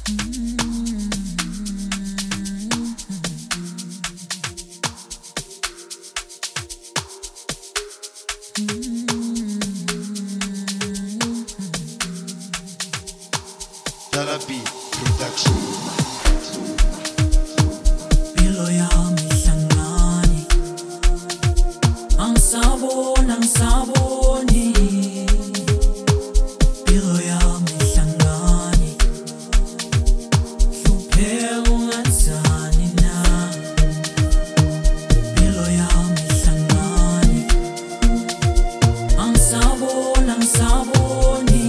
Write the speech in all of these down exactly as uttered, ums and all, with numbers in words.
Dalabi Production. Pilo yami hlangani, angisaboni angisaboni. Pilo yami hlangani, hlupheka ungenzani na. Pilo yami hlangani, angisaboni angisaboni.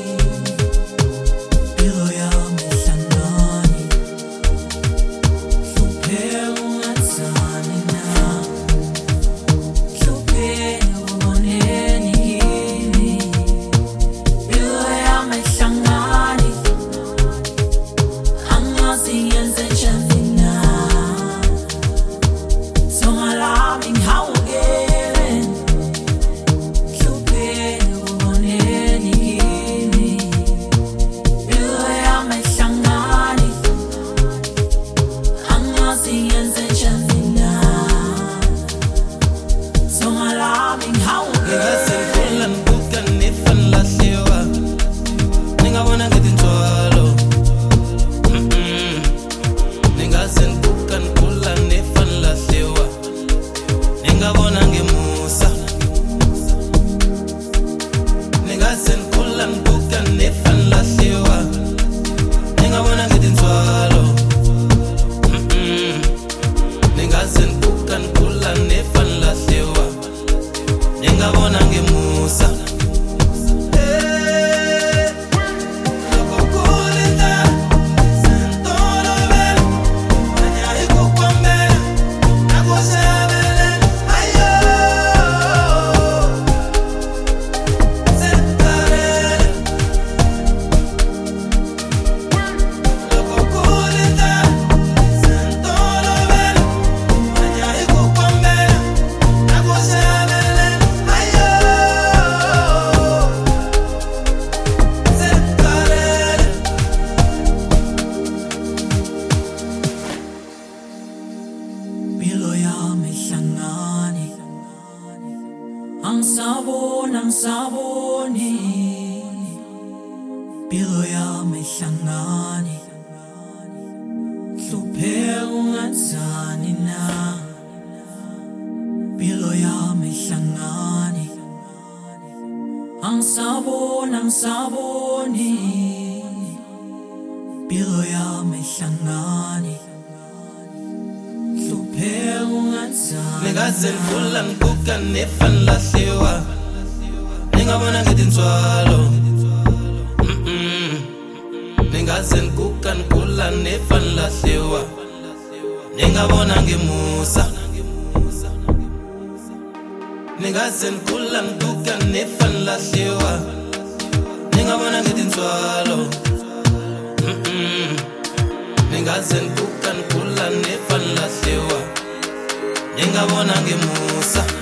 Pilo yami hlangani, angisaboni angisaboni. Pilo yami hlangani, hlupheka ungenzani na. Pilo yami hlangani, angisaboni angisaboni. Pilo yami hlangani, Nigga ngivula ngiguga nefa nilahliwa, ningabona ngithi nzwalo. Ningaze ngiguga ngigula nefa nilahliwa, ningabona ngimusa. Ningaze ngigula ngiguga nefa nilahliwa, ningabona ngithi nzwalo. Ningaze ngiguga ngigula nefa nilahliwa, ningabona ngimusa.